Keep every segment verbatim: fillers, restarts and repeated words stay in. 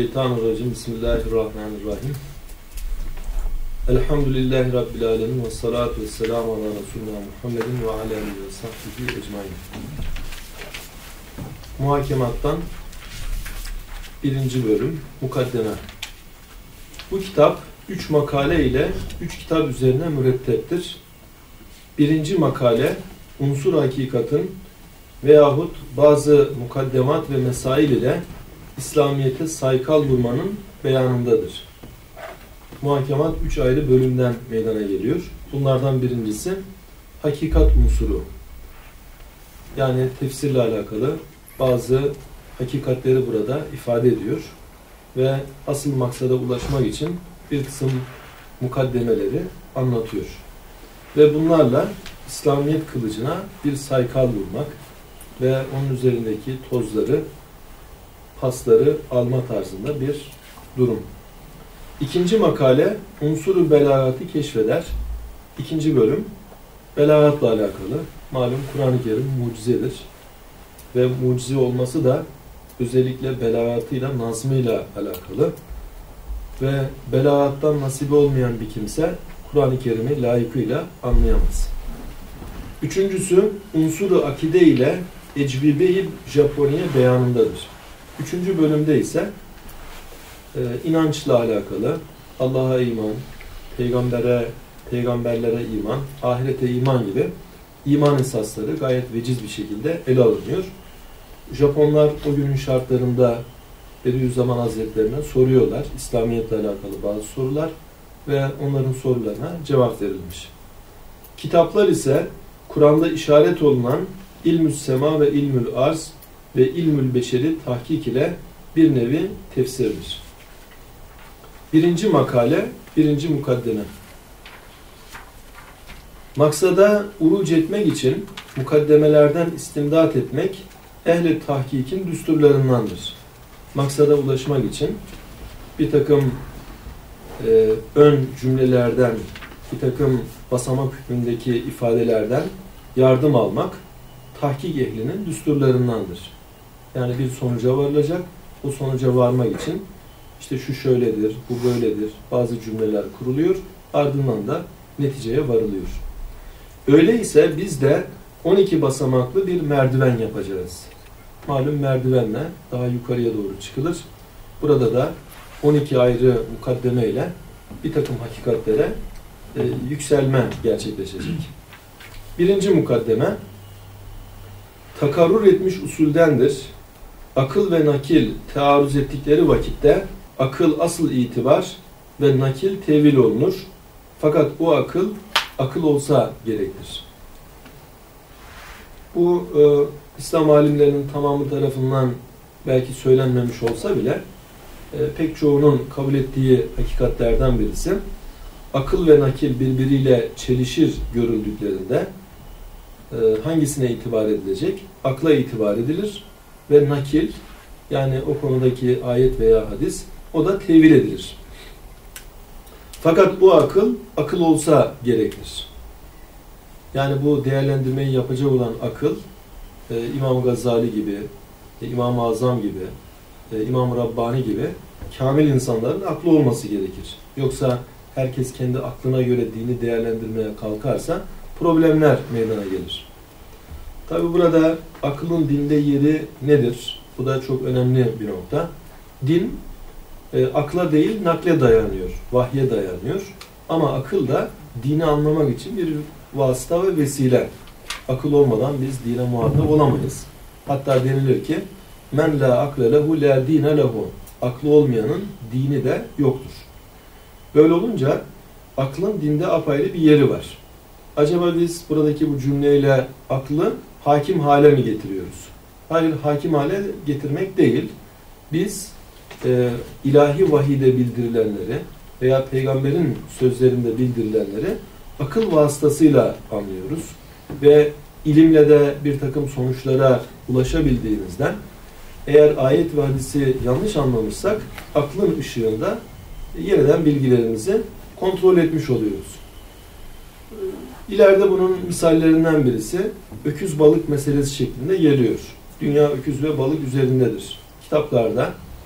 Mineşşeytanirracim. Bismillahirrahmanirrahim. Elhamdülillahi Rabbil alemin. Ve salatu ve selamu ala Resulina Muhammedin ve ala aleyhi ve sahbihi ecmaîn. Muhakemattan birinci bölüm, mukaddeme. Bu kitap üç makale ile üç kitap üzerine müretteptir. Birinci makale, unsur hakikatın veyahut bazı mukaddemat ve mesail ile İslamiyet'e saykal vurmanın beyanındadır. Muhakemat üç ayrı bölümden meydana geliyor. Bunlardan birincisi hakikat unsuru. Yani tefsirle alakalı bazı hakikatleri burada ifade ediyor ve asıl maksada ulaşmak için bir kısım mukaddemeleri anlatıyor. Ve bunlarla İslamiyet kılıcına bir saykal vurmak ve onun üzerindeki tozları, pasları alma tarzında bir durum. İkinci makale, unsuru belagatı keşfeder. İkinci bölüm, belagatla alakalı. Malum Kur'an-ı Kerim mucizedir. Ve mucize olması da özellikle belagatıyla, nazmıyla alakalı. Ve belagattan nasibi olmayan bir kimse Kur'an-ı Kerim'i layıkıyla anlayamaz. Üçüncüsü, unsuru akide ile ecvibe-i Japoniye beyanındadır. Üçüncü bölümde ise e, inançla alakalı, Allah'a iman, peygambere, peygamberlere iman, ahirete iman gibi iman esasları gayet veciz bir şekilde ele alınıyor. Japonlar o günün şartlarında Bediüzzaman Hazretlerine soruyorlar, İslamiyetle alakalı bazı sorular ve onların sorularına cevap verilmiş. Kitaplar ise Kur'an'da işaret olunan İlmü Sema ve İlmül Arz ve İlmül Beşeri tahkik ile bir nevi tefsirdir. Birinci makale, birinci mukaddeme. Maksada uruc etmek için mukaddemelerden istimdat etmek ehl-i tahkikin düsturlarındandır. Maksada ulaşmak için bir takım e, ön cümlelerden, bir takım basamak hükmündeki ifadelerden yardım almak tahkik ehlinin düsturlarındandır. Yani bir sonuca varılacak, o sonuca varmak için işte şu şöyledir, bu böyledir, bazı cümleler kuruluyor, ardından da neticeye varılıyor. Öyleyse biz de on iki basamaklı bir merdiven yapacağız. Malum merdivenle daha yukarıya doğru çıkılır. Burada da on iki ayrı mukaddeme ile bir takım hakikatlere e, yükselme gerçekleşecek. Birinci mukaddeme, takarrur etmiş usuldendir. Akıl ve nakil tearruz ettikleri vakitte akıl asıl itibar ve nakil tevil olunur. Fakat bu akıl, akıl olsa gerektir. Bu e, İslam alimlerinin tamamı tarafından belki söylenmemiş olsa bile e, pek çoğunun kabul ettiği hakikatlerden birisi, akıl ve nakil birbiriyle çelişir görüldüklerinde e, hangisine itibar edilecek? Akla itibar edilir ve nakil, yani o konudaki ayet veya hadis, o da tevil edilir. Fakat bu akıl, akıl olsa gerekir. Yani bu değerlendirmeyi yapacak olan akıl, e, İmam Gazali gibi, e, İmam-ı Azam gibi, e, İmam-ı Rabbani gibi kamil insanların aklı olması gerekir. Yoksa herkes kendi aklına göre dini değerlendirmeye kalkarsa problemler meydana gelir. Tabi burada akılın dinde yeri nedir? Bu da çok önemli bir nokta. Din e, akla değil nakle dayanıyor, vahye dayanıyor. Ama akıl da dini anlamak için bir vasıta ve vesile. Akıl olmadan biz dine muhatap olamayız. Hatta denilir ki men la akle lehu la dine lehu. Aklı olmayanın dini de yoktur. Böyle olunca aklın dinde apayrı bir yeri var. Acaba biz buradaki bu cümleyle aklı hakim hale mi getiriyoruz? Hayır, hakim hale getirmek değil. Biz e, ilahi vahide bildirilenleri veya peygamberin sözlerinde bildirilenleri akıl vasıtasıyla anlıyoruz. Ve ilimle de bir takım sonuçlara ulaşabildiğimizden eğer ayet ve hadisi yanlış anlamışsak aklın ışığında yeniden bilgilerimizi kontrol etmiş oluyoruz. İleride bunun misallerinden birisi öküz balık meselesi şeklinde geliyor. Dünya öküz ve balık üzerindedir. Kitaplarda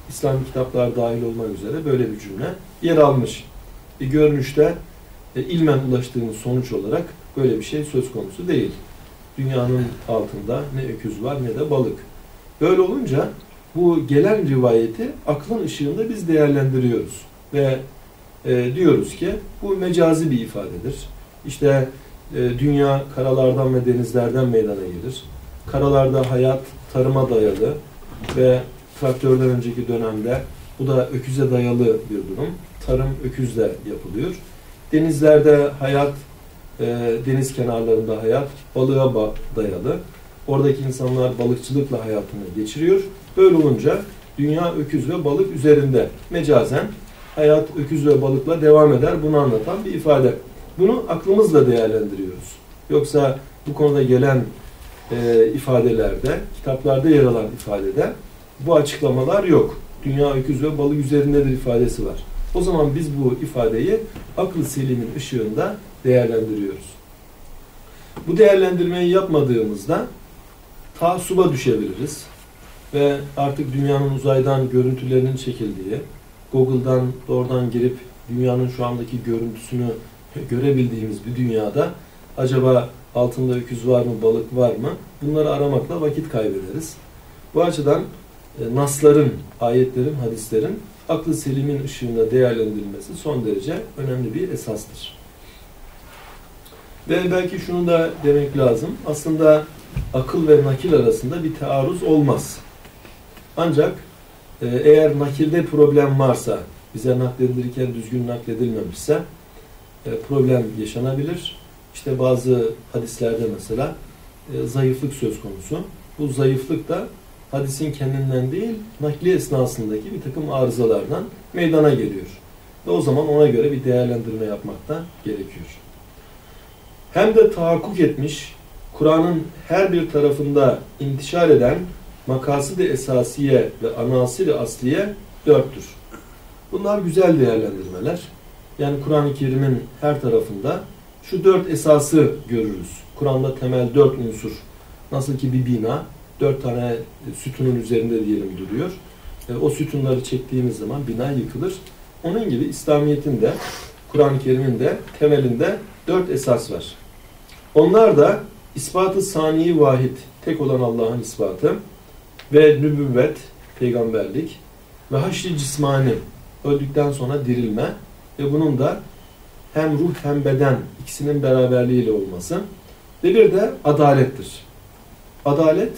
İslami kitaplar dahil olmak üzere böyle bir cümle yer almış. E, görünüşte e, ilmen ulaştığımız sonuç olarak böyle bir şey söz konusu değil. Dünyanın altında ne öküz var ne de balık. Böyle olunca bu gelen rivayeti aklın ışığında biz değerlendiriyoruz. Ve e, diyoruz ki bu mecazi bir ifadedir. İşte e, dünya karalardan ve denizlerden meydana gelir. Karalarda hayat tarıma dayalı ve traktörden önceki dönemde bu da öküze dayalı bir durum. Tarım öküzle yapılıyor. Denizlerde hayat, e, deniz kenarlarında hayat balığa dayalı. Oradaki insanlar balıkçılıkla hayatını geçiriyor. Böyle olunca dünya öküz ve balık üzerinde mecazen hayat öküz ve balıkla devam eder. Bunu anlatan bir ifade. Bunu aklımızla değerlendiriyoruz. Yoksa bu konuda gelen e, ifadelerde, kitaplarda yer alan ifadede bu açıklamalar yok. Dünya öküz ve balık üzerindedir ifadesi var. O zaman biz bu ifadeyi akıl selimin ışığında değerlendiriyoruz. Bu değerlendirmeyi yapmadığımızda taassuba düşebiliriz. Ve artık dünyanın uzaydan görüntülerinin çekildiği, Google'dan doğrudan girip dünyanın şu andaki görüntüsünü görebildiğimiz bir dünyada acaba altında öküz var mı, balık var mı? Bunları aramakla vakit kaybederiz. Bu açıdan e, nasların, ayetlerin, hadislerin aklı selimin ışığında değerlendirilmesi son derece önemli bir esastır. Ve belki şunu da demek lazım. Aslında akıl ve nakil arasında bir taarruz olmaz. Ancak e, eğer nakilde problem varsa, bize nakledilirken düzgün nakledilmemişse e, problem yaşanabilir. İşte bazı hadislerde mesela e, zayıflık söz konusu. Bu zayıflık da hadisin kendinden değil, nakli esnasındaki bir takım arızalardan meydana geliyor. Ve o zaman ona göre bir değerlendirme yapmak da gerekiyor. Hem de tahakkuk etmiş, Kur'an'ın her bir tarafında intişar eden makasıd-ı esasiye ve anasir-i asliye dörttür. Bunlar güzel değerlendirmeler. Yani Kur'an-ı Kerim'in her tarafında şu dört esası görürüz. Kur'an'da temel dört unsur. Nasıl ki bir bina dört tane sütunun üzerinde diyelim duruyor. E, o sütunları çektiğimiz zaman bina yıkılır. Onun gibi İslamiyet'in de Kur'an-ı Kerim'in de temelinde dört esas var. Onlar da ispat-ı sani vahid, tek olan Allah'ın ispatı ve nübüvvet, peygamberlik ve haşr-i cismani, öldükten sonra dirilme ve bunun da hem ruh hem beden ikisinin beraberliğiyle olması ve bir de adalettir. Adalet,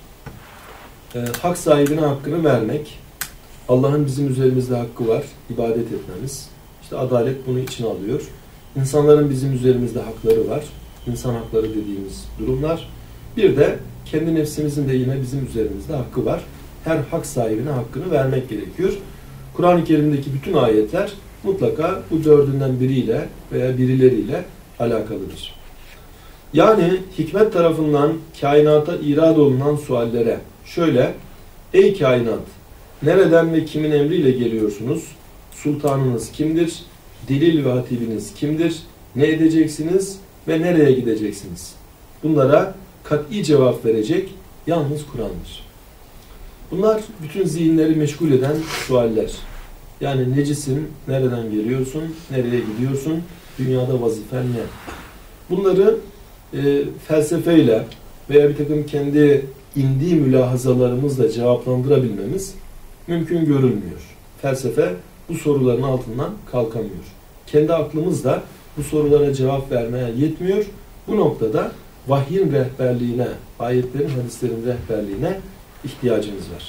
e, hak sahibine hakkını vermek, Allah'ın bizim üzerimizde hakkı var, ibadet etmemiz. İşte adalet bunu içine alıyor. İnsanların bizim üzerimizde hakları var, insan hakları dediğimiz durumlar. Bir de kendi nefsimizin de yine bizim üzerimizde hakkı var. Her hak sahibine hakkını vermek gerekiyor. Kur'an-ı Kerim'deki bütün ayetler mutlaka bu dördünden biriyle veya birileriyle alakalıdır. Yani hikmet tarafından kainata irad olunan suallere şöyle: ey kainat, nereden ve kimin emriyle geliyorsunuz? Sultanınız kimdir? Delil ve hatibiniz kimdir? Ne edeceksiniz ve nereye gideceksiniz? Bunlara kat'i cevap verecek yalnız Kur'an'dır. Bunlar bütün zihinleri meşgul eden sualler. Yani necisin, nereden geliyorsun, nereye gidiyorsun, dünyada vazifen ne? Bunları e, felsefeyle veya bir takım kendi indiği mülahazalarımızla cevaplandırabilmemiz mümkün görülmüyor. Felsefe bu soruların altından kalkamıyor. Kendi aklımız da bu sorulara cevap vermeye yetmiyor. Bu noktada vahyin rehberliğine, ayetlerin, hadislerin rehberliğine ihtiyacımız var.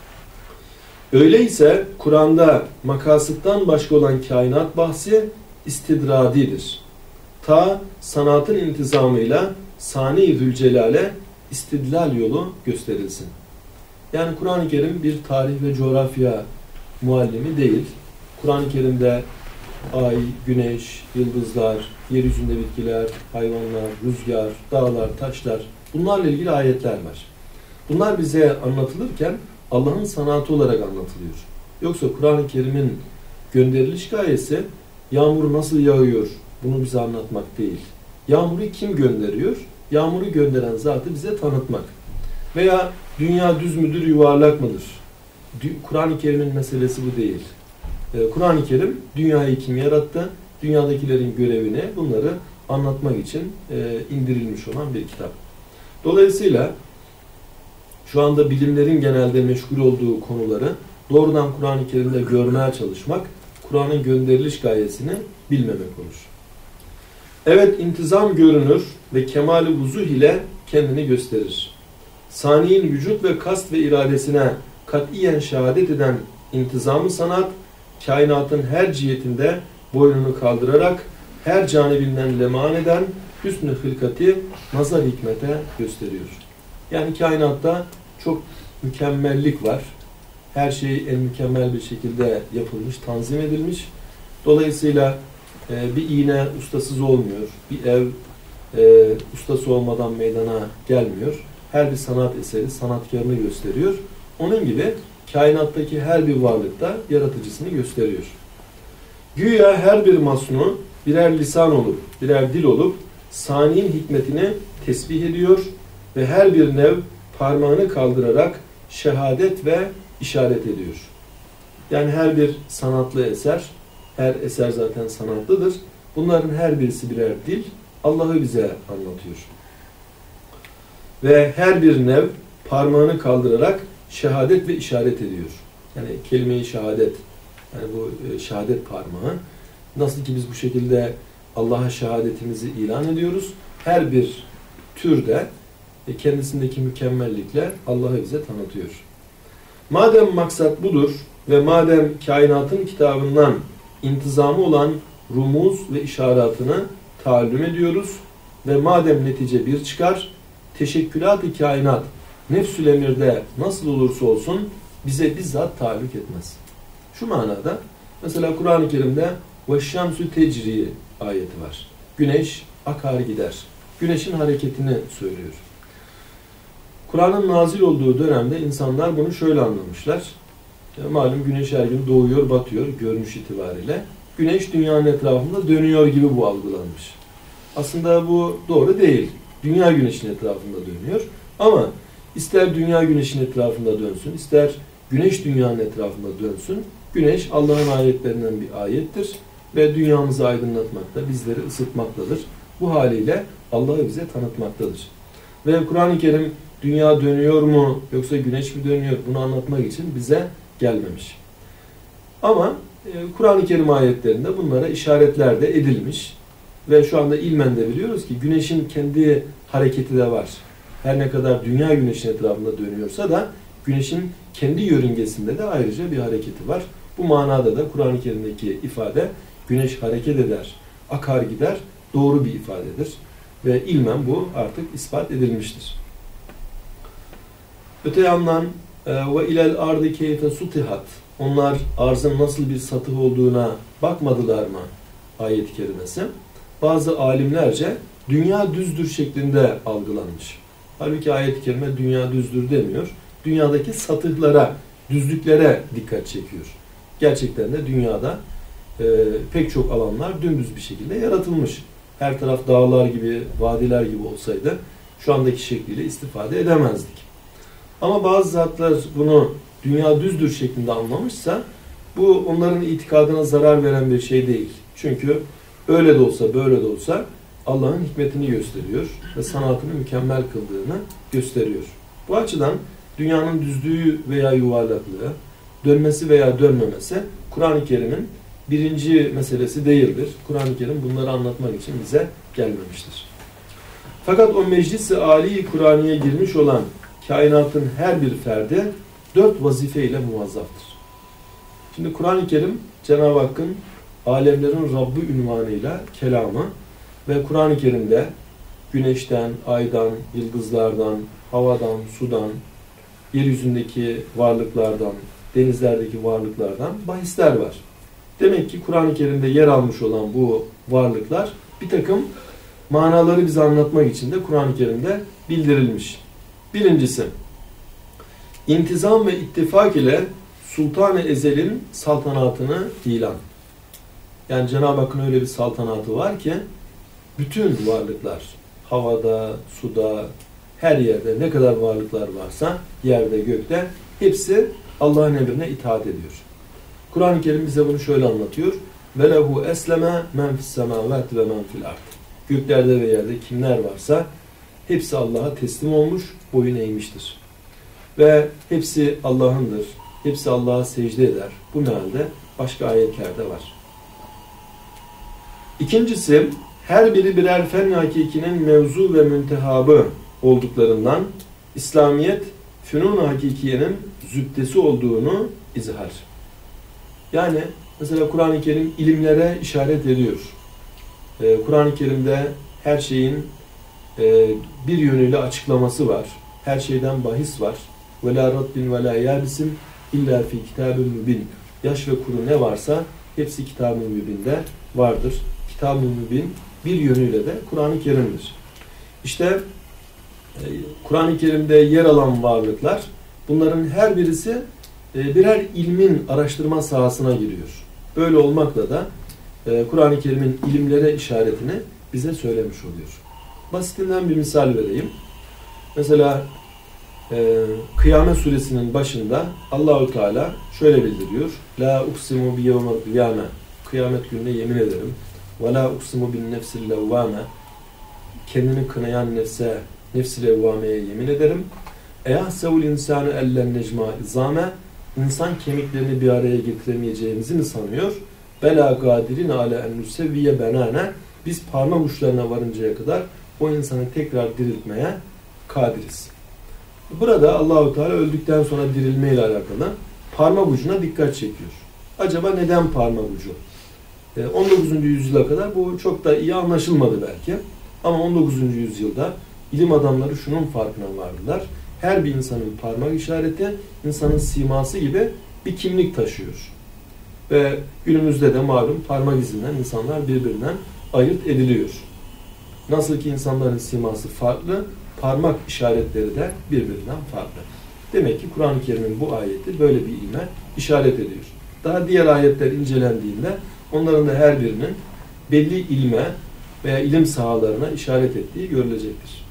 Öyleyse Kur'an'da makasıttan başka olan kainat bahsi istidradidir. Ta sanatın intizamıyla Sani-i Zülcelal'e istidlal yolu gösterilsin. Yani Kur'an-ı Kerim bir tarih ve coğrafya muallimi değil. Kur'an-ı Kerim'de ay, güneş, yıldızlar, yeryüzünde bitkiler, hayvanlar, rüzgar, dağlar, taşlar, bunlarla ilgili ayetler var. Bunlar bize anlatılırken Allah'ın sanatı olarak anlatılıyor. Yoksa Kur'an-ı Kerim'in gönderiliş gayesi yağmur nasıl yağıyor bunu bize anlatmak değil. Yağmuru kim gönderiyor? Yağmuru gönderen zatı bize tanıtmak. Veya dünya düz müdür, yuvarlak mıdır? Kur'an-ı Kerim'in meselesi bu değil. Kur'an-ı Kerim dünyayı kim yarattı? Dünyadakilerin görevini, bunları anlatmak için indirilmiş olan bir kitap. Dolayısıyla şu anda bilimlerin genelde meşgul olduğu konuları doğrudan Kur'an-ı Kerim'de görmeye çalışmak, Kur'an'ın gönderiliş gayesini bilmemek olur. Evet, intizam görünür ve kemal-i vuzuh ile kendini gösterir. Sani'nin vücut ve kast ve iradesine katiyen şehadet eden intizamı sanat, kainatın her cihetinde boynunu kaldırarak her canibinden leman eden hüsnü hılkati nazar hikmete gösteriyor. Yani kainatta çok mükemmellik var. Her şey en mükemmel bir şekilde yapılmış, tanzim edilmiş. Dolayısıyla e, bir iğne ustasız olmuyor. Bir ev e, ustası olmadan meydana gelmiyor. Her bir sanat eseri sanatkarını gösteriyor. Onun gibi kainattaki her bir varlıkta yaratıcısını gösteriyor. Güya her bir masnu birer lisan olup, birer dil olup sani'nin hikmetini tesbih ediyor ve her bir nev parmağını kaldırarak şehadet ve işaret ediyor. Yani her bir sanatlı eser, her eser zaten sanatlıdır. Bunların her birisi birer dil, Allah'ı bize anlatıyor. Ve her bir nev parmağını kaldırarak şehadet ve işaret ediyor. Yani kelime-i şehadet, yani bu şehadet parmağı. Nasıl ki biz bu şekilde Allah'a şehadetimizi ilan ediyoruz, her bir türde kendisindeki mükemmellikle Allah'ı bize tanıtıyor. Madem maksat budur ve madem kainatın kitabından intizamı olan rumuz ve işaretini taallüm ediyoruz ve madem netice bir çıkar, teşekkülat-ı kainat nefsül emirde nasıl olursa olsun bize bizzat tahallük etmez. Şu manada mesela Kur'an-ı Kerim'de وَالشَّمْسُ تَجْرِي ayeti var. Güneş akar gider. Güneşin hareketini söylüyor. Kur'an'ın nazil olduğu dönemde insanlar bunu şöyle anlamışlar. Ya malum güneş her gün doğuyor, batıyor görünüş itibariyle. Güneş dünyanın etrafında dönüyor gibi bu algılanmış. Aslında bu doğru değil. Dünya güneşin etrafında dönüyor. Ama ister dünya güneşin etrafında dönsün, ister güneş dünyanın etrafında dönsün. Güneş Allah'ın ayetlerinden bir ayettir ve dünyamızı aydınlatmakta, bizleri ısıtmaktadır. Bu haliyle Allah'ı bize tanıtmaktadır. Ve Kur'an-ı Kerim dünya dönüyor mu yoksa güneş mi dönüyor bunu anlatmak için bize gelmemiş. Ama e, Kur'an-ı Kerim ayetlerinde bunlara işaretler de edilmiş. Ve şu anda ilmen de biliyoruz ki güneşin kendi hareketi de var. Her ne kadar dünya güneşin etrafında dönüyorsa da güneşin kendi yörüngesinde de ayrıca bir hareketi var. Bu manada da Kur'an-ı Kerim'deki ifade güneş hareket eder, akar gider doğru bir ifadedir. Ve ilmen bu artık ispat edilmiştir. Öte yandan ve ilel ardı keyfe sutihat, onlar arzın nasıl bir satıh olduğuna bakmadılar mı ayet-i kerimesi? Bazı alimlerce dünya düzdür şeklinde algılanmış. Halbuki ayet-i kerime dünya düzdür demiyor. Dünyadaki satıhlara, düzlüklere dikkat çekiyor. Gerçekten de dünyada e, pek çok alanlar dümdüz bir şekilde yaratılmış. Her taraf dağlar gibi, vadiler gibi olsaydı şu andaki şekliyle istifade edemezdik. Ama bazı zatlar bunu dünya düzdür şeklinde anlamışsa bu onların itikadına zarar veren bir şey değil. Çünkü öyle de olsa böyle de olsa Allah'ın hikmetini gösteriyor ve sanatını mükemmel kıldığını gösteriyor. Bu açıdan dünyanın düzlüğü veya yuvarlaklığı, dönmesi veya dönmemesi Kur'an-ı Kerim'in birinci meselesi değildir. Kur'an-ı Kerim bunları anlatmak için bize gelmemiştir. Fakat o meclis-i âli Kur'aniye girmiş olan kainatın her bir ferdi dört vazife ile muvazzaftır. Şimdi Kur'an-ı Kerim Cenab-ı Hakk'ın alemlerin Rabbi ünvanıyla kelamı ve Kur'an-ı Kerim'de güneşten, aydan, yıldızlardan, havadan, sudan, yeryüzündeki varlıklardan, denizlerdeki varlıklardan bahisler var. Demek ki Kur'an-ı Kerim'de yer almış olan bu varlıklar bir takım manaları bize anlatmak için de Kur'an-ı Kerim'de bildirilmiş. Birincisi, intizam ve ittifak ile Sultan-ı Ezel'in saltanatını ilan. Yani Cenab-ı Hakk'ın öyle bir saltanatı var ki bütün varlıklar, havada, suda, her yerde ne kadar varlıklar varsa yerde, gökte hepsi Allah'ın emrine itaat ediyor. Kur'an-ı Kerim bize bunu şöyle anlatıyor. وَلَهُ اَسْلَمَا مَنْ فِي السَّمَاوَاتِ وَمَنْ فِي الْاَرْضِ Göklerde ve yerde kimler varsa hepsi Allah'a teslim olmuş, boyun eğmiştir. Ve hepsi Allah'ındır. Hepsi Allah'a secde eder. Bu mealde başka ayetlerde var. İkincisi, her biri birer fen hakikinin mevzu ve müntehabı olduklarından İslamiyet, fünun hakikiyenin zübdesi olduğunu izhar. Yani mesela Kur'an-ı Kerim ilimlere işaret ediyor. Ee, Kur'an-ı Kerim'de her şeyin e, bir yönüyle açıklaması var. Her şeyden bahis var. وَلَا رَدِّنْ وَلَا يَابِسٍ اِلَّا فِي كِتَابٍ مُبِينٍ Yaş ve kuru ne varsa hepsi Kitab-ı Mübin'de vardır. Kitab-ı Mübin bir yönüyle de Kur'an-ı Kerim'dir. İşte e, Kur'an-ı Kerim'de yer alan varlıklar, bunların her birisi e, birer ilmin araştırma sahasına giriyor. Böyle olmakla da e, Kur'an-ı Kerim'in ilimlere işaretini bize söylemiş oluyor. Basitinden bir misal vereyim. Mesela e, Kıyamet Suresinin başında Allahu Teala şöyle bildiriyor. La uksimu bi yevmel kıyame. Kıyamet gününe yemin ederim. Ve la uksimu bin nefsil levvame. Kendini kınayan nefse, nefs-i levvameye yemin ederim. Eyahsevul insanu ellen necma izame. İnsan kemiklerini bir araya getiremeyeceğimizi mi sanıyor? Bela gadirin ala en nusevviye benane. Biz parmak uçlarına varıncaya kadar o insanı tekrar diriltmeye kadiriz. Burada Allahu Teala öldükten sonra dirilme ile alakalı parmak ucuna dikkat çekiyor. Acaba neden parmak ucu? on dokuzuncu yüzyıla kadar bu çok da iyi anlaşılmadı belki. Ama on dokuzuncu yüzyılda ilim adamları şunun farkına vardılar. Her bir insanın parmak işareti insanın siması gibi bir kimlik taşıyor. Ve günümüzde de malum parmak izinden insanlar birbirinden ayırt ediliyor. Nasıl ki insanların siması farklı, parmak işaretleri de birbirinden farklı. Demek ki Kur'an-ı Kerim'in bu ayeti böyle bir ilme işaret ediyor. Daha diğer ayetler incelendiğinde onların da her birinin belli ilme veya ilim sahalarına işaret ettiği görülecektir.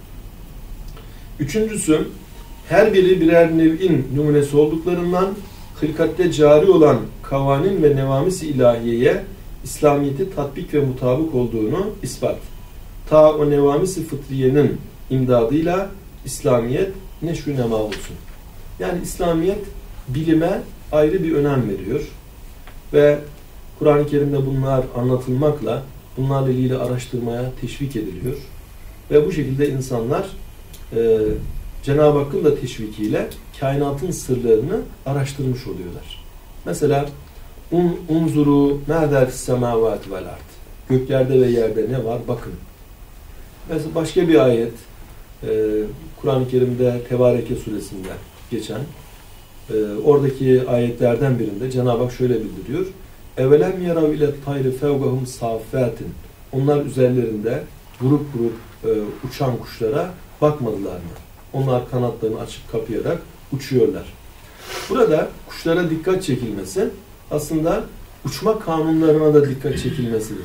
Üçüncüsü, her biri birer nev'in numunesi olduklarından hılkatte cari olan kavanin ve nevamis-i ilahiyeye İslamiyet'i tatbik ve mutabık olduğunu ispat. Ta o nevamis-i fıtriyenin imdadıyla İslamiyet neşr-ü nema olsun. Yani İslamiyet bilime ayrı bir önem veriyor. Ve Kur'an-ı Kerim'de bunlar anlatılmakla, bunlarla ilgili araştırmaya teşvik ediliyor. Ve bu şekilde insanlar e, Cenab-ı Hakk'ın da teşvikiyle kainatın sırlarını araştırmış oluyorlar. Mesela un, unzuru mâdâ fissemâvâti vel ard. Göklerde ve yerde ne var? Bakın. Mesela başka bir ayet e, Kur'an-ı Kerim'de Tebareke suresinde geçen e, oradaki ayetlerden birinde Cenab-ı Hak şöyle bildiriyor. Evelem yarav ile tayri fevgahum saffâtin. Onlar üzerlerinde grup grup e, uçan kuşlara bakmadılar mı? Onlar kanatlarını açıp kapayarak uçuyorlar. Burada kuşlara dikkat çekilmesi aslında uçma kanunlarına da dikkat çekilmesidir.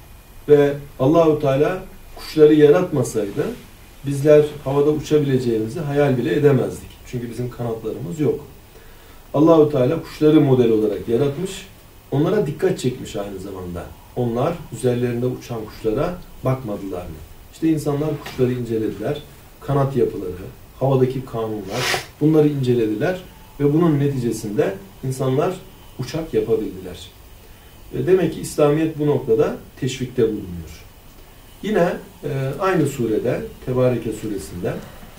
Ve Allahu Teala kuşları yaratmasaydı bizler havada uçabileceğimizi hayal bile edemezdik. Çünkü bizim kanatlarımız yok. Allahu Teala kuşları model olarak yaratmış, onlara dikkat çekmiş aynı zamanda. Onlar üzerlerinde uçan kuşlara bakmadılar mı? İşte insanlar kuşları incelediler, kanat yapıları, havadaki kanunlar, bunları incelediler ve bunun neticesinde insanlar uçak yapabildiler. Ve demek ki İslamiyet bu noktada teşvikte bulunuyor. Yine e, aynı surede, Tebareke suresinde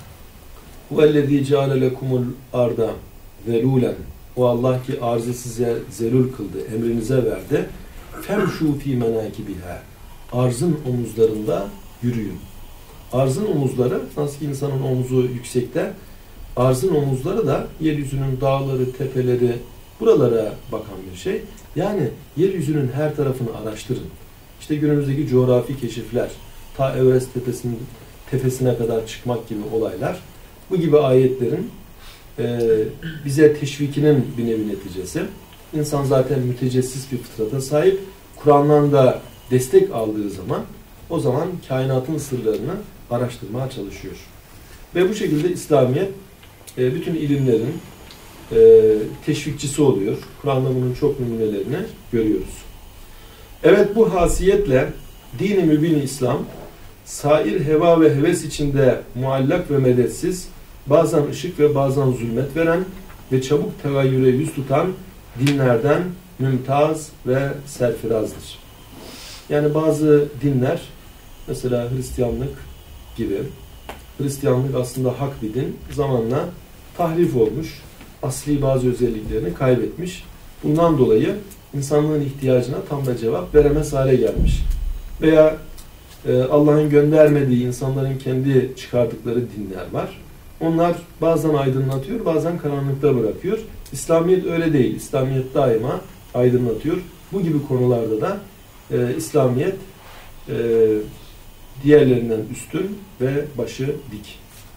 وَالَّذ۪ي جَعَلَ لَكُمُ الْاَرْضَ ذَلُولًا O Allah ki arzı size zelul kıldı, emrinize verdi. فَمْشُوا ف۪ي مَنَاكِبِهَا Arzın omuzlarında yürüyün. Arzın omuzları, nasıl ki insanın omuzu yüksekte, arzın omuzları da yeryüzünün dağları, tepeleri, buralara bakan bir şey. Yani yeryüzünün her tarafını araştırın. İşte günümüzdeki coğrafi keşifler, ta Everest tepesinin tepesine kadar çıkmak gibi olaylar, bu gibi ayetlerin e, bize teşvikinin bir nevi neticesi. İnsan zaten mütecessis bir fıtrata sahip. Kur'an'dan da destek aldığı zaman, o zaman kainatın sırlarını araştırmaya çalışıyor. Ve bu şekilde İslamiyet e, bütün ilimlerin e, teşvikçisi oluyor. Kur'an'da bunun çok numunelerini görüyoruz. Evet, bu hasiyetle din-i mübin İslam, sair heva ve heves içinde muallak ve medetsiz, bazen ışık ve bazen zulmet veren ve çabuk tegayyüre yüz tutan dinlerden mümtaz ve serfirazdır. Yani bazı dinler, mesela Hristiyanlık gibi, Hristiyanlık aslında hak bir din, zamanla tahrif olmuş, asli bazı özelliklerini kaybetmiş. Bundan dolayı insanlığın ihtiyacına tam da cevap veremez hale gelmiş. Veya e, Allah'ın göndermediği insanların kendi çıkardıkları dinler var. Onlar bazen aydınlatıyor, bazen karanlıkta bırakıyor. İslamiyet öyle değil. İslamiyet daima aydınlatıyor. Bu gibi konularda da e, İslamiyet e, diğerlerinden üstün ve başı dik.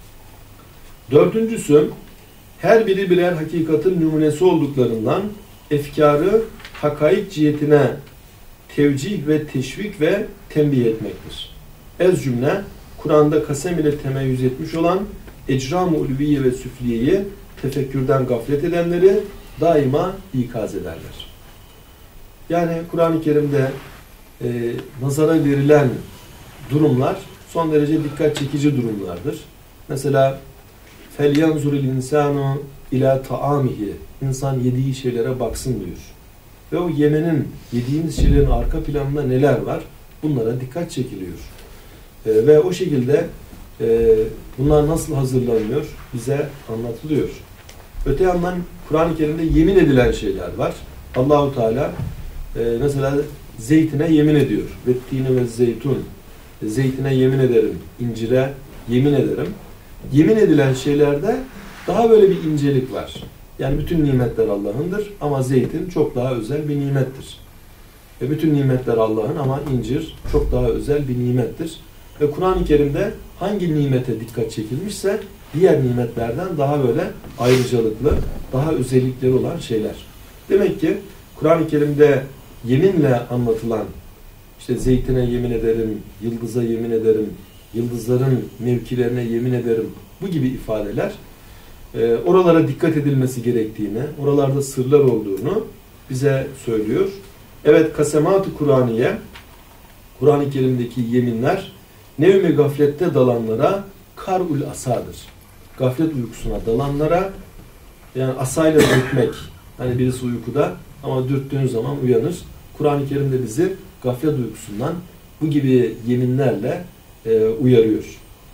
Dördüncüsü, her biri birer hakikatin numunesi olduklarından efkarı hakaik cihetine tevcih ve teşvik ve tembih etmektir. Ez cümle, Kur'an'da kasem ile temeyyüz etmiş olan ecram-ı ulviye ve süfliyeyi tefekkürden gaflet edenleri daima ikaz ederler. Yani Kur'an-ı Kerim'de e, nazara verilen durumlar son derece dikkat çekici durumlardır. Mesela فَلْيَنْزُرِ الْاِنْسَانُ ila taamihi, insan yediği şeylere baksın diyor. Ve o yemenin, yediğimiz şeylerin arka planında neler var? Bunlara dikkat çekiliyor. E, ve o şekilde e, bunlar nasıl hazırlanıyor? Bize anlatılıyor. Öte yandan Kur'an-ı Kerim'de yemin edilen şeyler var. Allahu Teala e, mesela zeytine yemin ediyor. Vettine ve zeytun. Zeytine yemin ederim. İncire yemin ederim. Yemin edilen şeylerde daha böyle bir incelik var. Yani bütün nimetler Allah'ındır ama zeytin çok daha özel bir nimettir. Ve bütün nimetler Allah'ın ama incir çok daha özel bir nimettir. Ve Kur'an-ı Kerim'de hangi nimete dikkat çekilmişse diğer nimetlerden daha böyle ayrıcalıklı, daha özellikleri olan şeyler. Demek ki Kur'an-ı Kerim'de yeminle anlatılan, işte zeytine yemin ederim, yıldıza yemin ederim, yıldızların mevkilerine yemin ederim, bu gibi ifadeler e, oralara dikkat edilmesi gerektiğini, oralarda sırlar olduğunu bize söylüyor. Evet, kasemat-ı Kur'aniye, Kur'an-ı Kerim'deki yeminler nevmi gaflette dalanlara kar'ul asadır. Gaflet uykusuna dalanlara, yani asayla dürtmek, hani birisi uykuda ama dürttüğün zaman uyanır. Kur'an-ı Kerim'de bizi gaflet uykusundan bu gibi yeminlerle e, uyarıyor.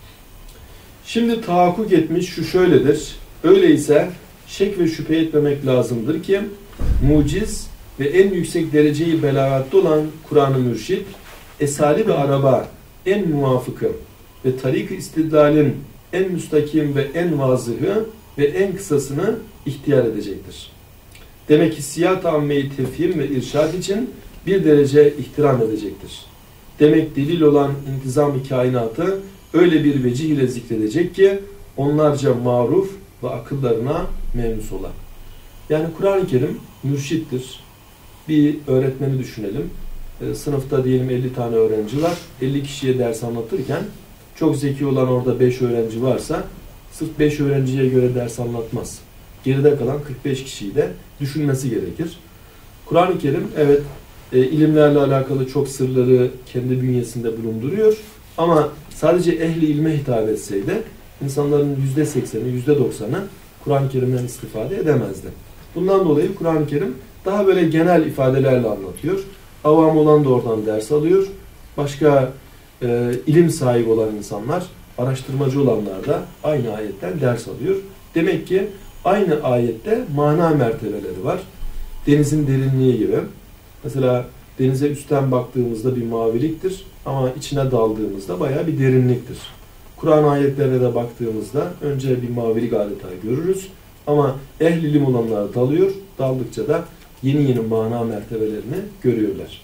Şimdi tahakkuk etmiş şu şöyledir. Öyleyse şek ve şüphe etmemek lazımdır ki muciz ve en yüksek dereceyi belagatta olan Kur'an-ı Mürşid, esali ve araba en muvafıkı ve tarik-i istidlalin en müstakim ve en vazıhı ve en kısasını ihtiyar edecektir. Demek hissiyat-ı amme-i tefhim ve irşad için bir derece ihtiram edecektir. Demek delil olan intizam-ı kainatı öyle bir vecih ile zikredecek ki onlarca maruf ve akıllarına memnus ola. Yani Kur'an-ı Kerim mürşittir. Bir öğretmeni düşünelim. E, sınıfta diyelim elli tane öğrenci var. elli kişiye ders anlatırken çok zeki olan orada beş öğrenci varsa sırf beş öğrenciye göre ders anlatmaz. Geride kalan kırk beş kişiyi de düşünmesi gerekir. Kur'an-ı Kerim evet e, ilimlerle alakalı çok sırları kendi bünyesinde bulunduruyor. Ama sadece ehli ilme hitap etseydi insanların yüzde sekseni, yüzde doksanı Kur'an-ı Kerim'den istifade edemezdi. Bundan dolayı Kur'an-ı Kerim daha böyle genel ifadelerle anlatıyor. Avam olan da oradan ders alıyor. Başka e, ilim sahibi olan insanlar, araştırmacı olanlar da aynı ayetten ders alıyor. Demek ki aynı ayette mana mertebeleri var. Denizin derinliği gibi. Mesela denize üstten baktığımızda bir maviliktir ama içine daldığımızda bayağı bir derinliktir. Kur'an ayetlerine de baktığımızda önce bir mavilik adeta görürüz ama ehl-i ilim olanlar dalıyor. Daldıkça da yeni yeni mana mertebelerini görüyorlar.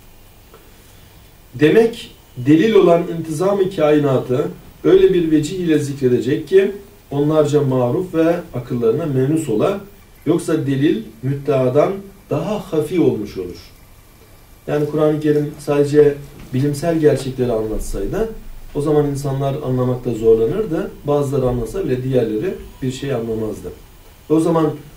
Demek delil olan intizam-ı kainatı öyle bir vecih ile zikredecek ki onlarca maruf ve akıllarına menus ola, yoksa delil müddeadan daha hafi olmuş olur. Yani Kur'an-ı Kerim sadece bilimsel gerçekleri anlatsaydı o zaman insanlar anlamakta zorlanırdı. Bazıları anlasa bile diğerleri bir şey anlamazdı. O zaman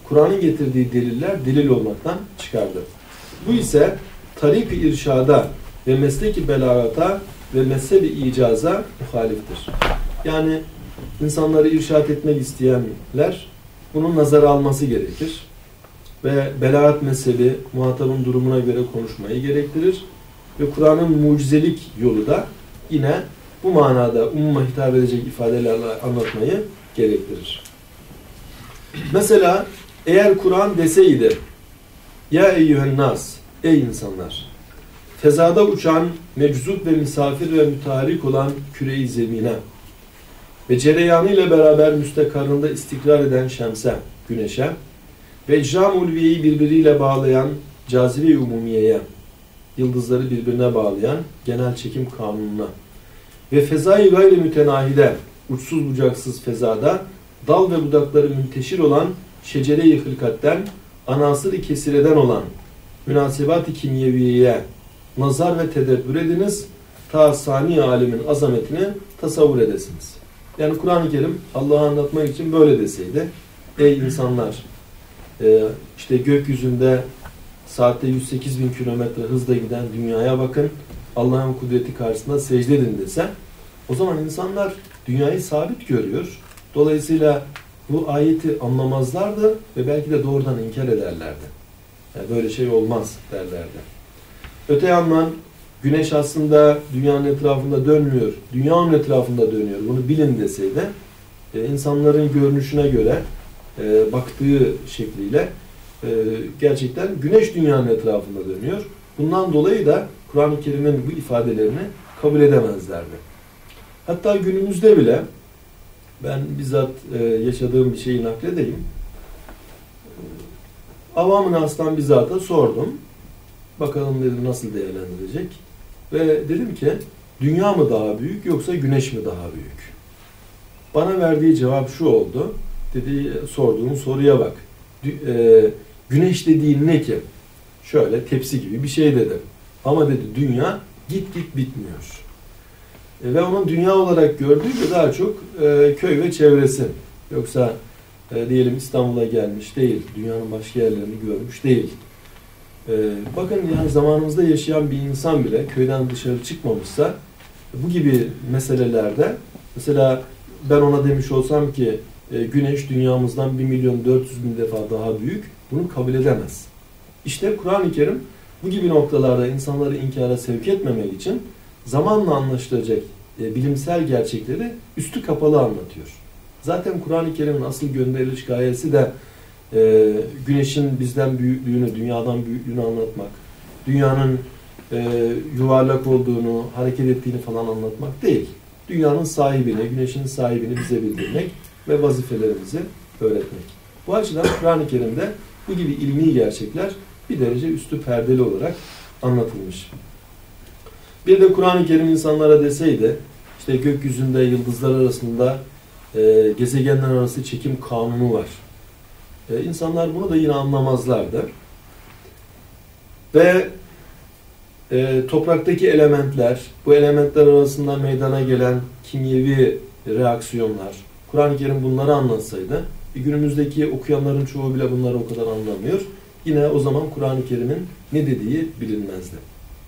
Kur'an'ın getirdiği deliller delil olmaktan çıkardı. Bu ise tarik-i irşada ve meslek-i belagata ve mezheb-i icaza muhaliftir. Yani insanları irşad etmek isteyenler bunun nazara alması gerekir. Ve belagat mezhebi muhatabın durumuna göre konuşmayı gerektirir. Ve Kur'an'ın mucizelik yolu da yine bu manada umuma hitap edecek ifadelerle anlatmayı gerektirir. Mesela eğer Kur'an deseydi ya eyyühen nas, ey insanlar, fezada uçan, meczup ve misafir ve müteharik olan küre-i zemine ve cereyanıyla beraber müstekarında istikrar eden şemse, güneşe ve icram ulviyeyi birbiriyle bağlayan cazibe-i umumiyeye, yıldızları birbirine bağlayan genel çekim kanununa ve fezai gayri mütenahide, uçsuz bucaksız fezada dal ve budakları münteşir olan şecere-i hılkatten, anasır-ı kesireden olan münasebat-ı kimyeviyeye nazar ve tedebbür ediniz, ta sani alemin azametini tasavvur edesiniz. Yani Kur'an-ı Kerim Allah'ı anlatmak için böyle deseydi, ey insanlar, işte gökyüzünde saatte yüz sekiz bin kilometre hızla giden dünyaya bakın, Allah'ın kudreti karşısında secde edin dese, o zaman insanlar dünyayı sabit görüyor. Dolayısıyla bu ayeti anlamazlardı ve belki de doğrudan inkar ederlerdi. Yani böyle şey olmaz derlerdi. Öte yandan güneş aslında dünyanın etrafında dönmüyor, dünya onun etrafında dönüyor. Bunu bilin deseydi, e, insanların görünüşüne göre e, baktığı şekliyle e, gerçekten güneş dünyanın etrafında dönüyor. Bundan dolayı da Kur'an-ı Kerim'in bu ifadelerini kabul edemezlerdi. Hatta günümüzde bile ben bizzat e, yaşadığım bir şeyi nakledeyim. Avamın aslan bizzata sordum. Bakalım dedim nasıl değerlendirecek. Ve dedim ki dünya mı daha büyük yoksa güneş mi daha büyük? Bana verdiği cevap şu oldu. Dedi, sorduğum soruya bak. E, güneş dediğin ne ki? Şöyle tepsi gibi bir şey dedim. Ama dedi dünya git git bitmiyor. E, ve onun dünya olarak gördüğü de daha çok e, köy ve çevresi. Yoksa e, diyelim İstanbul'a gelmiş değil. Dünyanın başka yerlerini görmüş değil. E, bakın yani zamanımızda yaşayan bir insan bile köyden dışarı çıkmamışsa bu gibi meselelerde mesela ben ona demiş olsam ki e, güneş dünyamızdan bir milyon dört yüz bin defa daha büyük, bunu kabul edemez. İşte Kur'an-ı Kerim bu gibi noktalarda insanları inkara sevk etmemek için zamanla anlaşılacak e, bilimsel gerçekleri üstü kapalı anlatıyor. Zaten Kur'an-ı Kerim'in asıl gönderiliş gayesi de e, güneşin bizden büyüklüğünü, dünyadan büyüklüğünü anlatmak, dünyanın e, yuvarlak olduğunu, hareket ettiğini falan anlatmak değil. Dünyanın sahibini, güneşin sahibini bize bildirmek ve vazifelerimizi öğretmek. Bu açıdan Kur'an-ı Kerim'de bu gibi ilmi gerçekler bir derece üstü perdeli olarak anlatılmış. Bir de Kur'an-ı Kerim insanlara deseydi, işte gökyüzünde yıldızlar arasında e, gezegenler arası çekim kanunu var. E, insanlar bunu da yine anlamazlardı. Ve e, topraktaki elementler, bu elementler arasında meydana gelen kimyevi reaksiyonlar, Kur'an-ı Kerim bunları anlatsaydı, günümüzdeki okuyanların çoğu bile bunları o kadar anlamıyor. Yine o zaman Kur'an-ı Kerim'in ne dediği bilinmezdi.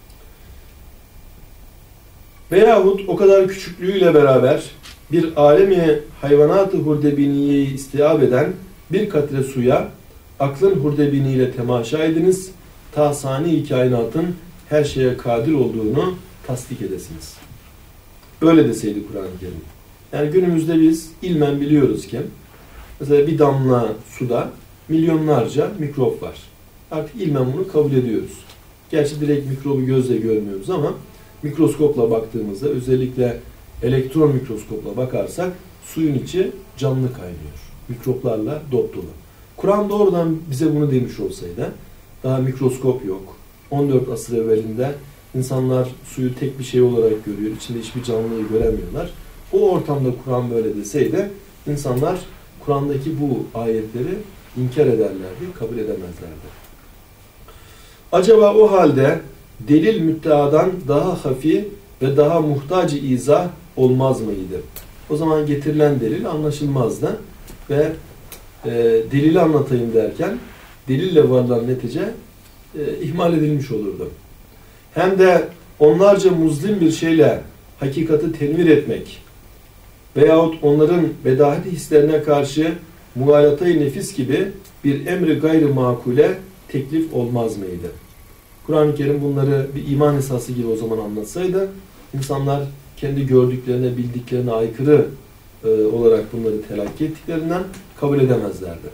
Veyahut o kadar küçüklüğüyle beraber bir alemi hayvanat-ı hurdebiniyeyi istiab eden bir katre suya aklın hurdebiniyle temaşa ediniz, ta sani kainatın her şeye kadir olduğunu tasdik edesiniz. Böyle deseydi Kur'an-ı Kerim. Yani günümüzde biz ilmen biliyoruz ki mesela bir damla suda milyonlarca mikrop var. Artık ilmen bunu kabul ediyoruz. Gerçi direkt mikrobu gözle görmüyoruz ama mikroskopla baktığımızda, özellikle elektron mikroskopla bakarsak suyun içi canlı kaynıyor. Mikroplarla dop dolu. Kur'an doğrudan bize bunu demiş olsaydı, daha mikroskop yok. on dört asır evvelinde insanlar suyu tek bir şey olarak görüyor. İçinde hiçbir canlıyı göremiyorlar. O ortamda Kur'an böyle deseydi, insanlar Kur'an'daki bu ayetleri inkar ederlerdi, kabul edemezlerdi. Acaba o halde delil müddeadan daha hafi ve daha muhtaç-ı izah olmaz mıydı? O zaman getirilen delil anlaşılmazdı ve e, delili anlatayım derken delille varılan netice e, ihmal edilmiş olurdu. Hem de onlarca muzlim bir şeyle hakikati tenvir etmek veyahut onların bedahati hislerine karşı muhalatayı nefis gibi bir emri gayrı makule teklif olmaz mıydı? Kur'an-ı Kerim bunları bir iman esası gibi o zaman anlatsaydı, insanlar kendi gördüklerine, bildiklerine aykırı e, olarak bunları telakki ettiklerinden kabul edemezlerdi.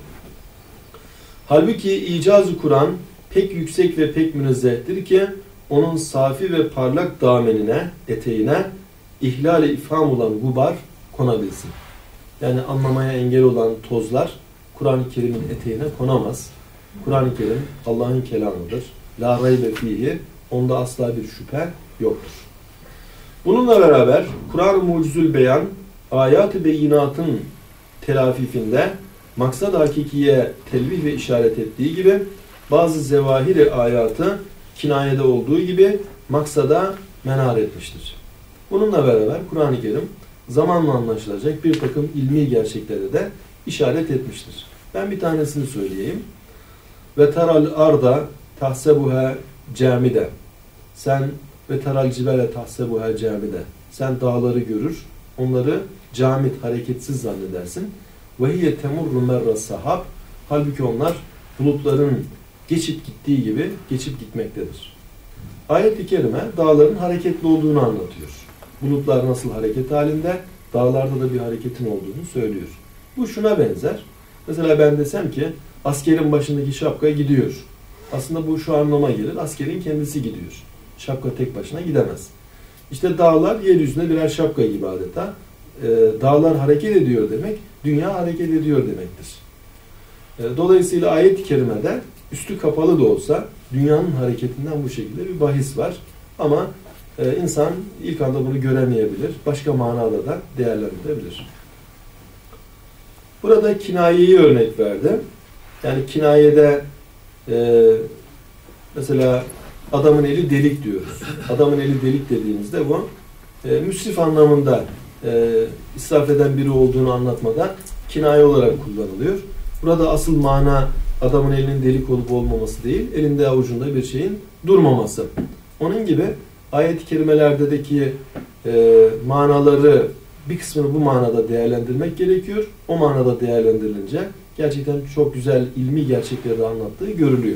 Halbuki icaz-ı Kur'an pek yüksek ve pek münezzehtir ki onun safi ve parlak damenine, eteğine ihlal-i ifham olan gubar konabilsin. Yani anlamaya engel olan tozlar Kur'an-ı Kerim'in eteğine konamaz. Kur'an-ı Kerim Allah'ın kelamıdır. La raybe fihi, onda asla bir şüphe yoktur. Bununla beraber Kur'an-ı Mucizül Beyan, ayat-ı beyinatın telafifinde maksad hakikiye telvih ve işaret ettiği gibi bazı zevahiri ayatı kinayede olduğu gibi maksada menar etmiştir. Bununla beraber Kur'an-ı Kerim zamanla anlaşılacak bir takım ilmi gerçeklere de işaret etmiştir. Ben bir tanesini söyleyeyim. Ve taral arda tahsebuha camide. Sen ve taral cibele tahsebuha camide. Sen dağları görür, onları camit, hareketsiz zannedersin. Ve hiye temurru merra sahab. Halbuki onlar bulutların geçip gittiği gibi geçip gitmektedir. Ayet-i kerime dağların hareketli olduğunu anlatıyor. Bulutlar nasıl hareket halinde, dağlarda da bir hareketin olduğunu söylüyor. Bu şuna benzer. Mesela ben desem ki askerin başındaki şapka gidiyor. Aslında bu şu anlama gelir. Askerin kendisi gidiyor. Şapka tek başına gidemez. İşte dağlar yeryüzünde birer şapka gibi adeta. Ee, dağlar hareket ediyor demek, dünya hareket ediyor demektir. Ee, dolayısıyla ayet-i kerimede üstü kapalı da olsa dünyanın hareketinden bu şekilde bir bahis var. Ama e, insan ilk anda bunu göremeyebilir. Başka manada da değerlendirebilir. Burada kinayeyi örnek verdi. Yani kinayede e, mesela adamın eli delik diyoruz. Adamın eli delik dediğimizde bu e, müsrif anlamında e, israf eden biri olduğunu anlatmada kinaye olarak kullanılıyor. Burada asıl mana adamın elinin delik olup olmaması değil, elinde avucunda bir şeyin durmaması. Onun gibi ayet-i kerimelerdeki e, manaları bir kısmını bu manada değerlendirmek gerekiyor. O manada değerlendirilince gerçekten çok güzel ilmi gerçekleri anlattığı görülüyor.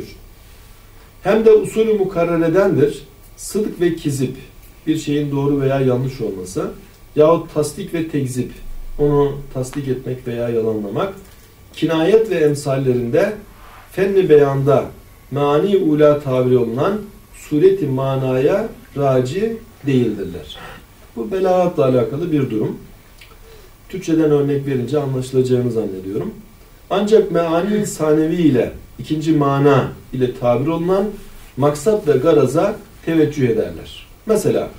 Hem de usulü mukarreredendir. Sıdk ve kizip, bir şeyin doğru veya yanlış olması yahut tasdik ve tekzip, onu tasdik etmek veya yalanlamak, kinayet ve emsallerinde fenni beyanda mani ula tabir olunan sureti manaya raci değildirler. Bu belagatla alakalı bir durum. Türkçeden örnek verince anlaşılacağını zannediyorum. Ancak meani sanevi ile ikinci mana ile tabir olunan maksat ve garaza teveccüh ederler. Mesela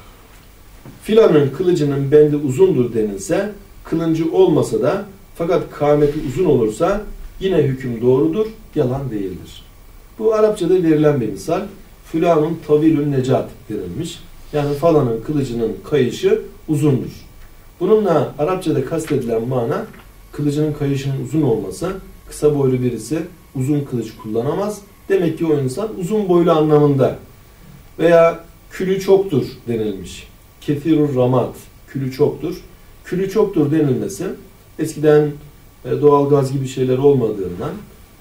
filanın kılıcının bendi uzundur denilse, kılıncı olmasa da fakat kâmeti uzun olursa yine hüküm doğrudur, yalan değildir. Bu Arapçada verilen bir misal. Filanın tavilün necat denilmiş. Yani falanın kılıcının kayışı uzundur. Bununla Arapçada kastedilen mana, kılıcının kayışının uzun olması, kısa boylu birisi uzun kılıç kullanamaz. Demek ki o insan uzun boylu anlamında. Veya külü çoktur denilmiş. Kethirur ramat, külü çoktur. Külü çoktur denilmesi, eskiden doğal gaz gibi şeyler olmadığından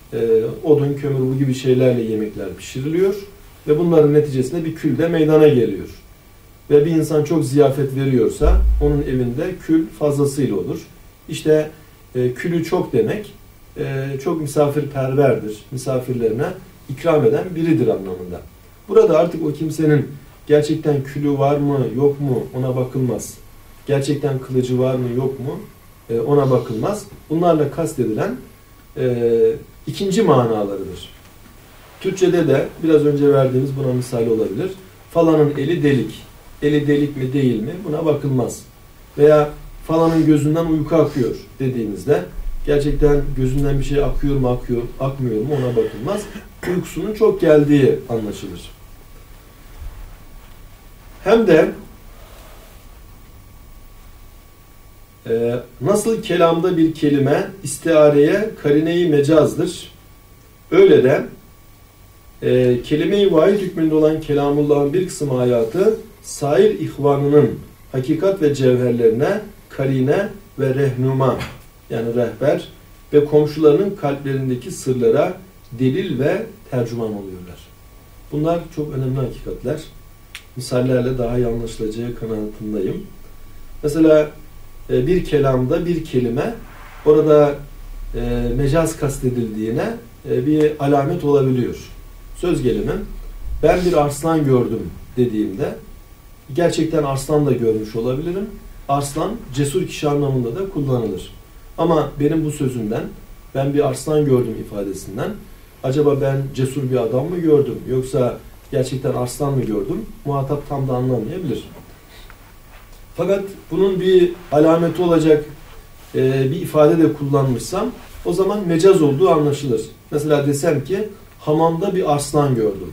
odun, kömür bu gibi şeylerle yemekler pişiriliyor ve bunların neticesinde bir kül de meydana geliyor. Ve bir insan çok ziyafet veriyorsa onun evinde kül fazlasıyla olur. İşte e, külü çok demek e, çok misafirperverdir. Misafirlerine ikram eden biridir anlamında. Burada artık o kimsenin gerçekten külü var mı yok mu ona bakılmaz. Gerçekten kılıcı var mı yok mu e, ona bakılmaz. Bunlarla kastedilen e, ikinci manalarıdır. Türkçede de biraz önce verdiğimiz buna misali olabilir. Falanın eli delik. Eli delik mi değil mi buna bakılmaz. Veya falanın gözünden uyku akıyor dediğimizde gerçekten gözünden bir şey akıyor mu akıyor, akmıyor mu ona bakılmaz. Uykusunun çok geldiği anlaşılır. Hem de Ee, nasıl kelamda bir kelime istiareye karine-i mecazdır, öyle de e, kelime-i vahid hükmünde olan Kelamullah'ın bir kısım hayatı sair ihvanının hakikat ve cevherlerine karine ve rehnuma, yani rehber ve komşularının kalplerindeki sırlara delil ve tercüman oluyorlar. Bunlar çok önemli hakikatler. Misallerle daha iyi anlaşılacağı kanaatindeyim. Mesela e, bir kelamda bir kelime orada e, mecaz kastedildiğine e, bir alamet olabiliyor. Söz gelimi, ben bir arslan gördüm dediğimde gerçekten arslan da görmüş olabilirim. Arslan cesur kişi anlamında da kullanılır. Ama benim bu sözümden, ben bir arslan gördüm ifadesinden, acaba ben cesur bir adam mı gördüm yoksa gerçekten arslan mı gördüm? Muhatap tam da anlamayabilir. Fakat bunun bir alameti olacak e, bir ifade de kullanmışsam o zaman mecaz olduğu anlaşılır. Mesela desem ki hamamda bir arslan gördüm.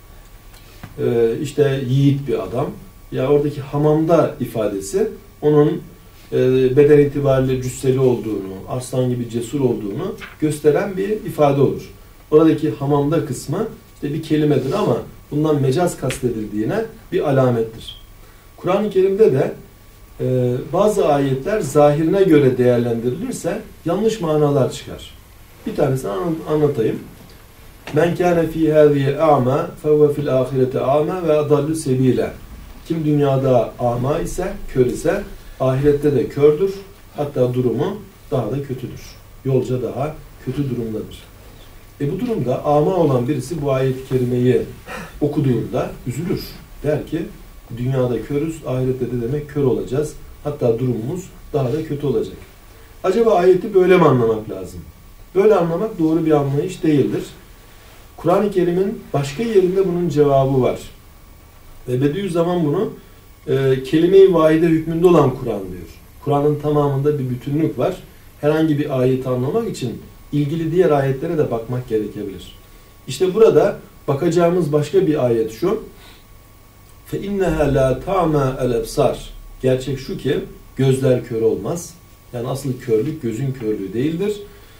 E, işte yiğit bir adam. Ya oradaki hamamda ifadesi onun e, beden itibariyle cüsseli olduğunu, arslan gibi cesur olduğunu gösteren bir ifade olur. Oradaki hamamda kısmı işte bir kelimedir ama bundan mecaz kastedildiğine bir alamettir. Kur'an-ı Kerim'de de e, bazı ayetler zahirine göre değerlendirilirse yanlış manalar çıkar. Bir tanesini anlatayım. Men kâne fî hâzihi a'mâ fevve fil âhireti a'mâ ve adallu sebîle. Kim dünyada ama ise, kör ise ahirette de kördür. Hatta durumu daha da kötüdür. Yolca daha kötü durumdadır. E bu durumda ama olan birisi bu ayet-i kerimeyi okuduğunda üzülür. Der ki dünyada körüz, ahirette de demek kör olacağız. Hatta durumumuz daha da kötü olacak. Acaba ayeti böyle mi anlamak lazım? Böyle anlamak doğru bir anlayış değildir. Kur'an-ı Kerim'in başka yerinde bunun cevabı var. Ve Bediüzzaman bunu e, kelime-i vahide hükmünde olan Kur'an diyor. Kur'an'ın tamamında bir bütünlük var. Herhangi bir ayeti anlamak için ilgili diğer ayetlere de bakmak gerekebilir. İşte burada bakacağımız başka bir ayet şu. فَاِنَّهَا لَا تَعْمَا الْاَبْصَارِ. Gerçek şu ki gözler kör olmaz. Yani asıl körlük gözün körlüğü değildir.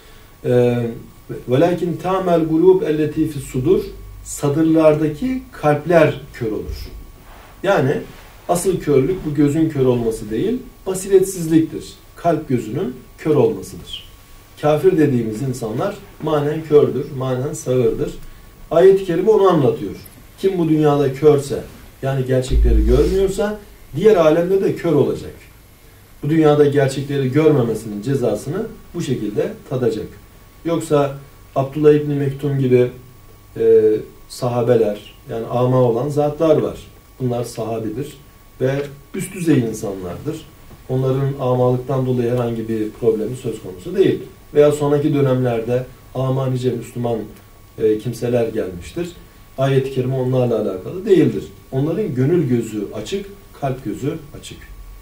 وَلَكِنْ تَعْمَا الْقُلُوبِ اَلَّتِي فِي الصُّدُورِ. Sadırlardaki kalpler kör olur. Yani asıl körlük bu gözün kör olması değil, basiretsizliktir. Kalp gözünün kör olmasıdır. Kafir dediğimiz insanlar manen kördür, manen sağırdır. Ayet-i Kerime onu anlatıyor. Kim bu dünyada körse, yani gerçekleri görmüyorsa, diğer alemde de kör olacak. Bu dünyada gerçekleri görmemesinin cezasını bu şekilde tadacak. Yoksa Abdullah İbni Mektum gibi e, sahabeler, yani ama olan zatlar var. Bunlar sahabidir ve üst düzey insanlardır. Onların amalıktan dolayı herhangi bir problemi söz konusu değil. Veya sonraki dönemlerde ama nice Müslüman e, kimseler gelmiştir. Ayet-i Kerime onlarla alakalı değildir. Onların gönül gözü açık, kalp gözü açık.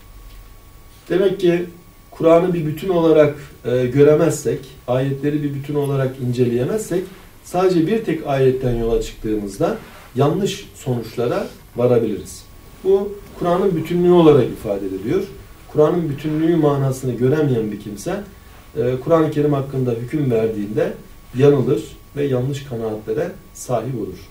Demek ki Kur'an'ı bir bütün olarak e, göremezsek, ayetleri bir bütün olarak inceleyemezsek, sadece bir tek ayetten yola çıktığımızda yanlış sonuçlara varabiliriz. Bu Kur'an'ın bütünlüğü olarak ifade ediliyor. Kur'an'ın bütünlüğü manasını göremeyen bir kimse Kur'an-ı Kerim hakkında hüküm verdiğinde yanılır ve yanlış kanaatlere sahip olur.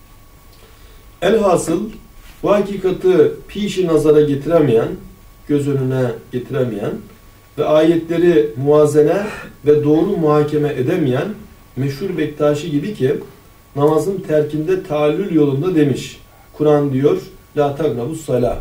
Elhasıl bu hakikati pişi nazara getiremeyen, göz önüne getiremeyen ve ayetleri muvazene ve doğru muhakeme edemeyen meşhur Bektaşi gibi ki namazın terkinde taallül yolunda demiş. Kur'an diyor la tagrabus salah.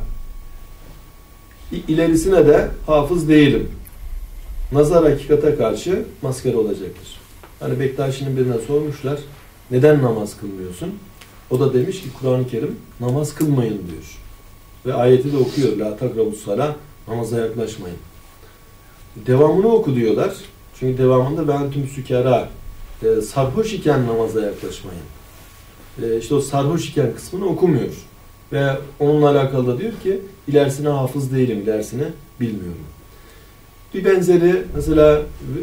İlerisine de hafız değilim. Nazar hakikate karşı maskara olacaktır. Hani Bektaşi'nin birine sormuşlar, neden namaz kılmıyorsun? O da demiş ki Kur'an-ı Kerim namaz kılmayın diyor. Ve ayeti de okuyor. La tagrabus salah, namaza yaklaşmayın. Devamını oku diyorlar. Çünkü devamında ben tüm sükara, e, sarhoş iken namaza yaklaşmayın. E, işte o sarhoş iken kısmını okumuyor. Ve onunla alakalı da diyor ki ilerisine hafız değilim, ilerisine bilmiyorum. Bir benzeri mesela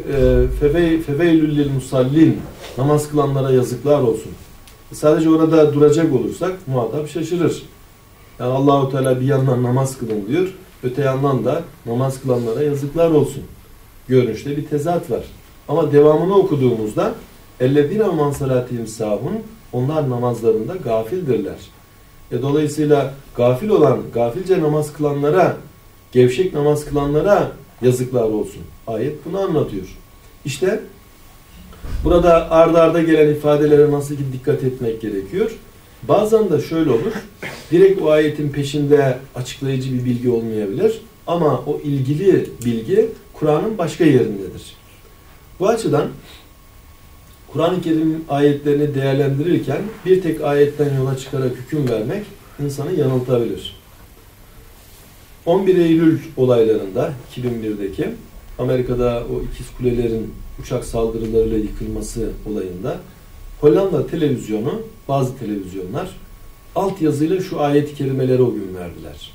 feveylül lil musallin, namaz kılanlara yazıklar olsun. Sadece orada duracak olursak muhatap şaşırır. Yani Allahu Teala bir yandan namaz kılın diyor, Öte yandan da namaz kılanlara yazıklar olsun. Görünüşte bir tezat var. Ama devamını okuduğumuzda اَلَّذِينَ مَنْ صَلَاتِهِمْ سَاهُونَ onlar namazlarında gafildirler. E dolayısıyla gafil olan, gafilce namaz kılanlara, gevşek namaz kılanlara yazıklar olsun. Ayet bunu anlatıyor. İşte burada arda arda gelen ifadelere nasıl ki dikkat etmek gerekiyor. Bazen de şöyle olur. Direkt o ayetin peşinde açıklayıcı bir bilgi olmayabilir. Ama o ilgili bilgi Kur'an'ın başka yerindedir. Bu açıdan Kur'an-ı Kerim ayetlerini değerlendirirken bir tek ayetten yola çıkarak hüküm vermek insanı yanıltabilir. on bir Eylül olaylarında iki bin birdeki Amerika'da o ikiz kulelerin uçak saldırılarıyla yıkılması olayında Hollanda televizyonu, bazı televizyonlar altyazıyla şu ayet-i kerimeleri o gün verdiler.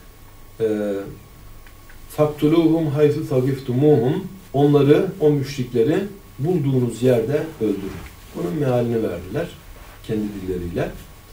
Faktuluhum haythu tagiftumuhum onları, o müşrikleri bulduğunuz yerde öldürün. Bunun mealini verdiler kendi dilleriyle.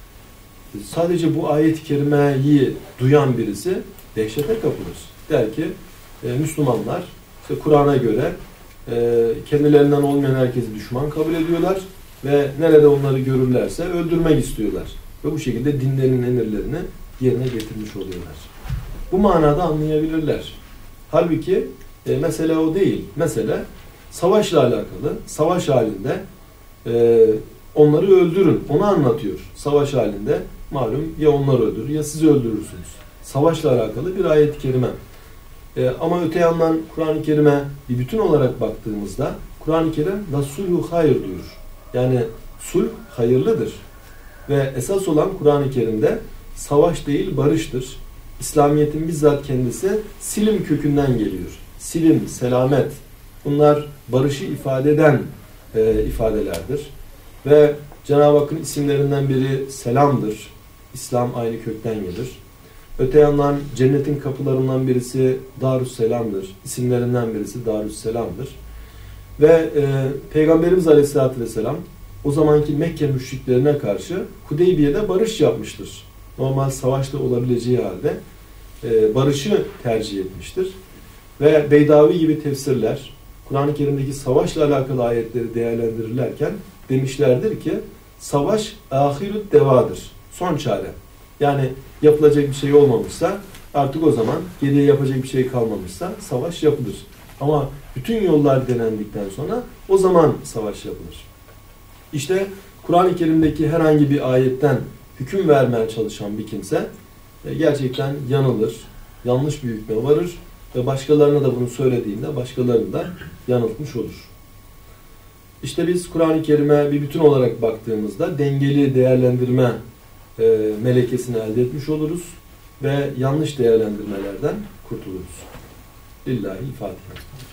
Sadece bu ayet-i kerimeyi duyan birisi dehşete kapılır. Der ki e, Müslümanlar işte Kur'an'a göre e, kendilerinden olmayan herkesi düşman kabul ediyorlar ve nerede onları görürlerse öldürmek istiyorlar. Ve bu şekilde dinlerin emirlerini yerine getirmiş oluyorlar. Bu manada anlayabilirler. Halbuki e, mesele o değil. Mesele savaşla alakalı. Savaş halinde e, onları öldürün. Onu anlatıyor. Savaş halinde malum ya onları öldürür ya sizi öldürürsünüz. Savaşla alakalı bir ayet-i kerime. E, ama öte yandan Kur'an-ı Kerim'e bir bütün olarak baktığımızda Kur'an-ı Kerim "Sulhu hayır" diyor. Yani sulh hayırlıdır. Ve esas olan Kur'an-ı Kerim'de savaş değil barıştır. İslamiyet'in bizzat kendisi silim kökünden geliyor. Silim, selamet. Bunlar barışı ifade eden e, ifadelerdir. Ve Cenab-ı Hakk'ın isimlerinden biri selamdır. İslam aynı kökten gelir. Öte yandan cennetin kapılarından birisi Darüsselam'dır. İsimlerinden birisi Darüsselam'dır. Ve e, Peygamberimiz Aleyhisselatü Vesselam o zamanki Mekke müşriklerine karşı Hudeybiye'de barış yapmıştır. Normal savaşta olabileceği halde e, barışı tercih etmiştir. Ve Beydavi gibi tefsirler Kur'an-ı Kerim'deki savaşla alakalı ayetleri değerlendirirlerken demişlerdir ki savaş ahirut devadır. Son çare. Yani yapılacak bir şey olmamışsa artık o zaman geriye yapacak bir şey kalmamışsa savaş yapılır. Ama bütün yollar denendikten sonra o zaman savaş yapılır. İşte Kur'an-ı Kerim'deki herhangi bir ayetten hüküm vermeye çalışan bir kimse gerçekten yanılır, yanlış bir hükme varır ve başkalarına da bunu söylediğinde başkalarını da yanıltmış olur. İşte biz Kur'an-ı Kerim'e bir bütün olarak baktığımızda dengeli değerlendirme e, melekesini elde etmiş oluruz ve yanlış değerlendirmelerden kurtuluruz. Lillahi'l Fatiha.